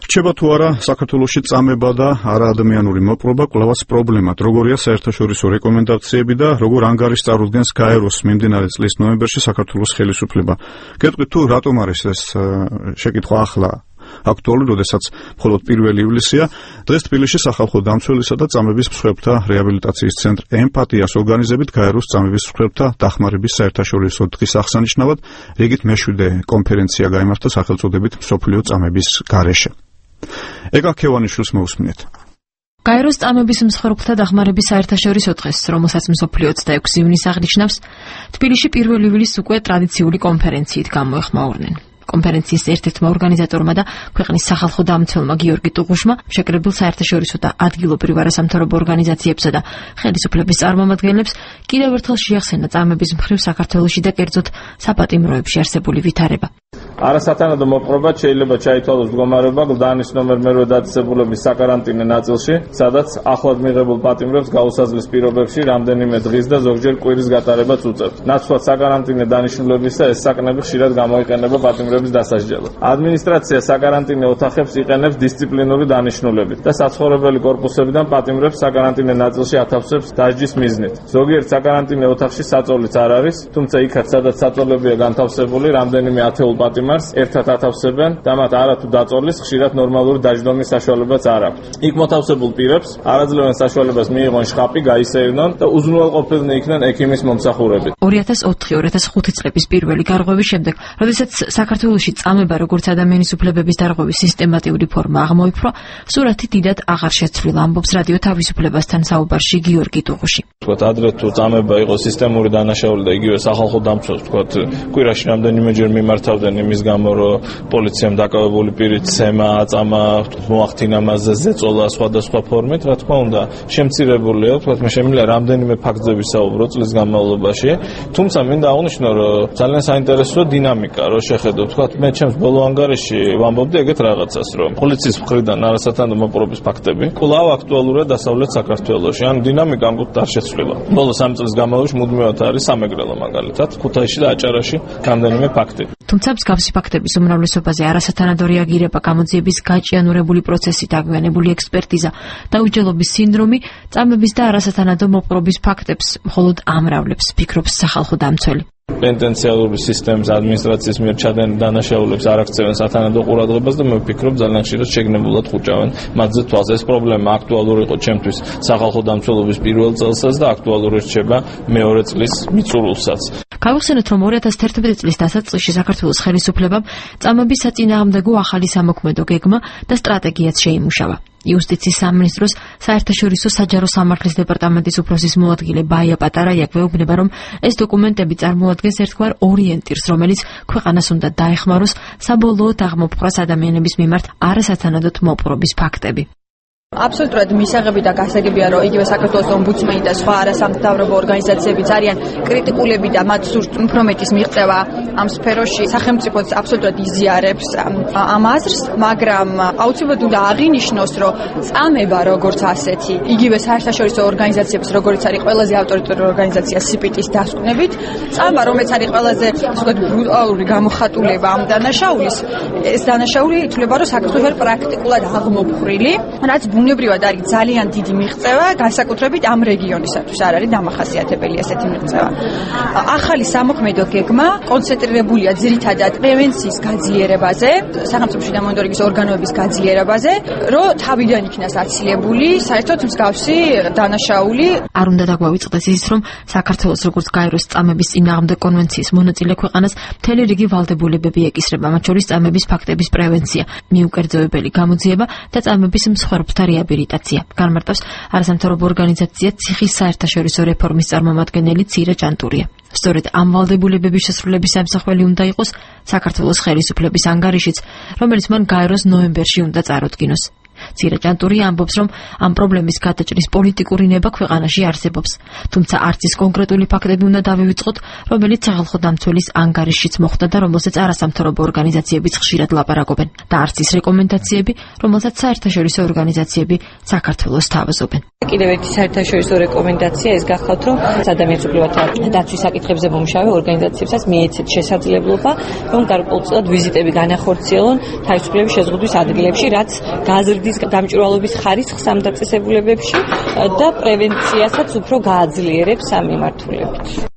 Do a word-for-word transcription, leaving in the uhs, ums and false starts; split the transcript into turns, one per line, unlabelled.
რჩება თუ არა საქართველოში წამება და არაადამიანური მოპყრობა კვლავაც პრობლემად. როგორია საერთაშორისო რეკომენდაციები და როგორ ანგარიშს წარუდგენს გაეროს მიმდინარე წლის ნოემბერში საქართველოს ხელისუფლება. გეტყვით თუ რატომ არის ეს შეკითხვა ახლა აქტუალური, როდესაც მხოლოდ პირველი ივლისია. დღეს თბილისში სახალხო დამცველისა და წამების მსხვერპლთა რეაბილიტაციის ცენტრ ემპათიას ორგანიზებით გაეროს წამების მსხვერპლთა დახმარების საერთაშორისო დღის აღსანიშნავად რიგით მეშვიდე კონფერენცია გაიმართა სახელწოდებით მსოფლიო წამების გარეშე. ეკა ქევანიშვილს მოусმინეთ.
გაეროს წამების მსხვერპლთა დახმარების საერთაშორისო დღეს, რომელსაც მსოფლიო ოცდაექვსი ივნისს აღნიშნავს, თბილისში პირველი ივლისს უკვე ტრადიციული კონფერენციით გამოეხმაურნენ. კონფერენციის ერთ-ერთმა ორგანიზატორმა და ქვეყნის სახალხო დამცველმა გიორგი ტუღუშმა შეკრებილ საერთაშორისო და ადგილობრივ არასამთავრობო ორგანიზაციებსა და ხელისუფლების წარმომადგენლებს კიდევ ერთხელ შეახსენა წამების მხრივ საქართველოში და კერძოდ საპატიმროებში არსებული ვითარება.
არასათანადო მოპყრობა შეიძლება ჩაითვალოს მდგომარეობა გლდანის ნომერ მერვე დაწესებულების საკარანტინო ნაწილში, სადაც ახლად მიღებულ პატიმრებს გაუსაზღვის პირობებში რამდენიმე დღის და ზოგჯერ კვირის გატარებაც უწევთ. ნაცვლად საკარანტინო დანიშნულებისა ეს საკნები ხშირად გამოიყენება პატიმრების დასაჯელად. ადმინისტრაცია საკარანტინო ოთახებს იყენებს დისციპლინური დანიშნულებით და საცხოვრებელი კორპუსებიდან პატიმრებს საკარანტინო ნაწილში ათავსებს დასჯის მიზნით. ზოგიერთ საკარანტინო ოთახში საწოლიც არ არის, თუმცა იქაც სადაც საწოლებია განთავსებული, რამდენიმე ათეულ პატიმარს ერთად ათავსებენ და მათ არათუ დაწოლის ხშირად ნორმალური დაჯდომის საშუალებაც არ აქვთ. იქ მოთავსებულ პირებს არაძლევენ საშუალებას მიიღონ შხაპი, გაისეირნონ და უზრუნველყოფილნი იქნენ ექიმის მომსახურებით.
ორი ათას ოთხი ორი ათას ხუთი წლების პირველი გარღვევის შემდეგ, როდესაც საქართველოში წამება როგორც ადამიანის უფლებების დარღვევის სისტემატიური ფორმა აღმოიფრა, სურათი დიდად აღარ შეცვლილა, ამბობს რადიო თავისუფლებასთან საუბარში გიორგი ტუღუში.
თქვათ ადრე თუ წამება იყო სისტემური დანაშაული და იგივე სახალხო დამცველს თქვათ კვირაში რამდენიმეჯერ მიმართავდნენ იმის გამო რომ პოლიციამ დაკავებული პირით ცემა, აწამა, მოახდინა მასზე ზეწოლა სხვადასხვა ფორმით, რა თქმა უნდა, შემცირებულია, თქვათ მე შემიძლია რამდენიმე ფაქტზე ვისაუბრო წლის განმავლობაში, თუმცა მინდა აღვნიშნო რომ ძალიან საინტერესოა დინამიკა, რომ შეხედო, თქვათ მე ჩემს ბოლო ანგარიში ვამბობდი ეგეთ რაღაცას, რომ პოლიციის მხრიდან არასათანადო მოპყრობის ფაქტები კვლავ აქტუალურია დასავლეთ საქართველოში, ან დინამიკა ამბობთ არ შეცვლილა. ბოლო სამი წლის განმავლობაში მუდმივად არის სამეგრელო მაგალითად, ქუთაისში და აჭარაში რამდენიმე ფაქტი.
თუმცა მსგავსი ფაქტების უმრავლესობაზე არასათანადო რეაგირება, გამოძიების გაჭიანურებული პროცესით აგვიანებული ექსპერტიზა და უჯრედობის სინდრომი წამების და არასათანადო მოპყრობის ფაქტებს მხოლოდ ამრავლებს, ფიქრობს სახალხო დამცველი.
პენტენციალური სისტემის ადმინისტრაციის მიერ ჩადენილ დანაშაულებს არ აქცევენ სათანადო ყურადღებას და მე ვფიქრობ ძალიან ხშირად შეგნებულად ხუჭავენ მათზე თვალს. ეს პრობლემა აქტუალური იყო ჩემთვის სახალხო დამცველობის პირველ წელსაც და აქტუალური რჩება მეორე წლის მიწურულსაც.
გავიხსენოთ, რომ ორი ათას თერთმეტი წლის დასაწყისში საქართველოს ხელისუფლებამ წამების საწინააღმდეგო ახალი სამოქმედო გეგმა და სტრატეგიაც შეიმუშავა. იუსტიციის სამინისტროს საერთაშორისო საჯარო სამართლის დეპარტამენტის უფროსის მოადგილე ბაია პატარაია გვეუბნება, რომ ეს დოკუმენტები წარმოადგენს ერთგვარ ორიენტირს, რომელიც ქვეყანას უნდა დაეხმაროს საბოლოოდ აღმოფხვრას ადამიანების მიმართ არასათანადოდ მოპყრობის ფაქტები.
აბსოლუტურად მისაღები და გასაგებია, რომ იგივე საქართველოს ომბუდსმენი და სხვა არასამთავრობო ორგანიზაციებიც არიან კრიტიკულები და მათ სურთ უფრო მეტის მიღწევა ამ სფეროში. სახელმწიფოც აბსოლუტურად იზიარებს ამ აზრს, მაგრამ აუცილებლად უნდა აღინიშნოს, რომ წამება როგორც ასეთი, იგივე საერთაშორისო ორგანიზაციების, როგორც არის ყველაზე ავტორიტეტური ორგანიზაცია სიპიტის დასკვნებით, წამება, რომელიც არის ყველაზე ისე ბრუტალური გამოხატულება ამ დანაშაულის, ეს დანაშაული ითვლება, რომ საქართველოს არის პრაქტიკულად აღმოფხრილი, რაც ბუნებრივად არის ძალიან დიდი მიღწევა, განსაკუთრებით ამ რეგიონისათვის არ არის დამახასიათებელი ასეთი მიღწევა. ახალი სამოქმედო გეგმა კონცენტრირებულია ძირითადად პრევენციის გაძლიერებაზე, სახელმწიფოში და მონიტორინგის ორგანოების გაძლიერებაზე, რომ თავიდან იქნას აცილებული საერთოდ მსგავსი დანაშაული.
არ უნდა დაგვავიწყდეს ის, რომ საქართველოს როგორც გაეროს წამების წინააღმდეგ კონვენციის მონაწილე ქვეყანას მთელი რიგი ვალდებულებები ეკისრება, მათ შორის წამების ფაქტების პრევენცია, მიუკერძოებელი გამოძიება და წამების მსხვერპლთა რეაბილიტაცია. განმარტავს არასამთავრობო ორგანიზაცია ციხის საერთაშორისო რეფორმის წარმომადგენელი ცირა ჭანტურია. სწორედ ამ ვალდებულებების შესრულების სამსახველი უნდა იყოს საქართველოს ხელისუფლების ანგარიშიც, რომელიც მან გაეროს ნოემბერში უნდა წარუდგინოს. ცირაჭანტური ამბობს, რომ ამ პრობლემის გადაჭრის პოლიტიკური ნება ქვეყანაში არსებობს. თუმცა არც ის კონკრეტული ფაქტები უნდა დავივიწყოთ, რომელიც სახალხო დამცველის ანგარიშშიც მოხდა და რომელსაც არასამთავრობო ორგანიზაციებიც ხშირად ლაპარაკობენ, და არც ის რეკომენდაციები, რომელსაც საერთაშორისო ორგანიზაციები საქართველოს თავაზობენ.
კიდევ ერთი საერთაშორისო რეკომენდაცია ეს გახლავთ, რომ ადამიანის უფლებათა დაცვის საკითხებზე მომუშავე ორგანიზაციებსაც მიეცეთ შესაძლებლობა, რომ გარკვეულწილად ვიზიტები განახორციელონ თავისუფლების შეზღუდვის ადგილებში, რაც გაზრდის გამჭვირვალობის ხარისხს ამ დაწესებულებებში და პრევენციასაც უფრო გააძლიერებს ამ მიმართულებით.